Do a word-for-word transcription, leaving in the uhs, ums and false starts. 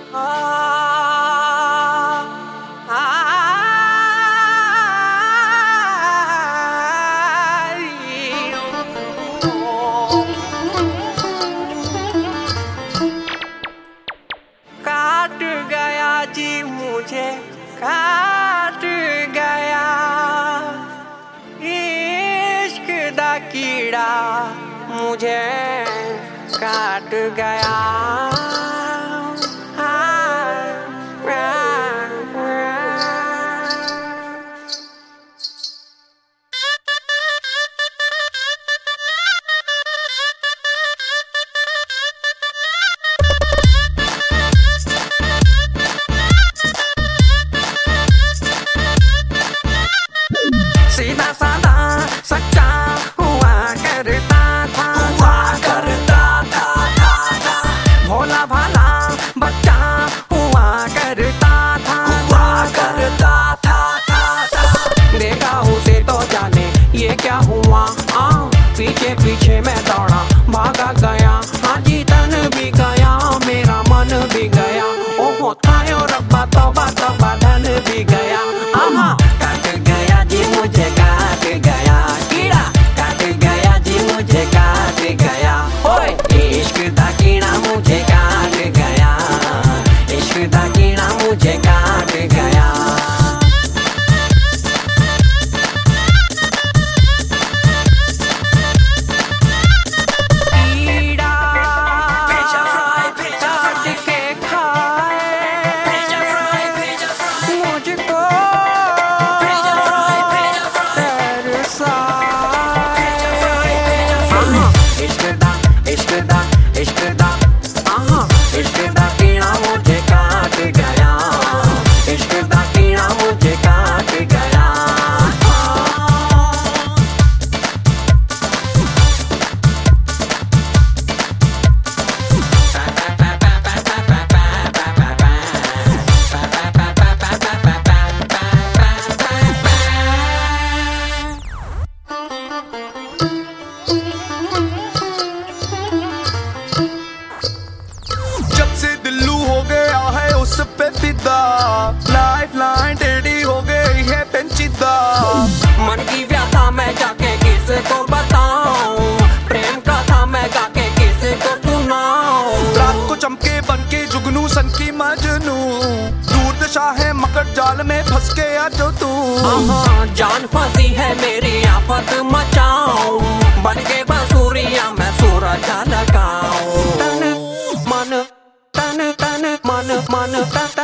काट गया जी मुझे काट गया इश्क दा कीड़ा मुझे काट गया। सीधा साधा सच्चा हुआ करता था हुआ करता था, था, था। भोला भाला बच्चा हुआ करता था हुआ करता था, था, था। देखा उसे तो जाने ये क्या हुआ आ, पीछे पीछे मैं दौड़ा भागा गया। हाँ जी तन भी गया मेरा मन भी गया। ओहो थायो रब्बा तौबा तौबा धन भी गया। आहा काट गया जी मुझे काट गया कीड़ा काट गया जी मुझे काट गया। ओए इश्क दा कीड़ा मुझे काट गया इश्क दा कीड़ा मुझे काट गया। लाइफ लाइन टेढ़ी हो गई है पेंचीदा। मन की व्यथा मैं जाके किसको बताऊं प्रेम का था मैं जाके किसको सुनाऊं। रात को चमके बन के जुगनू सन की मजनू दूर दशा है मकर जाल में फंस के आ जो तू। जान फंसी है मेरी आफत मचाऊं बन के बसूरिया मैं सूरज लगाऊं। तन मन तन तन मन मन तन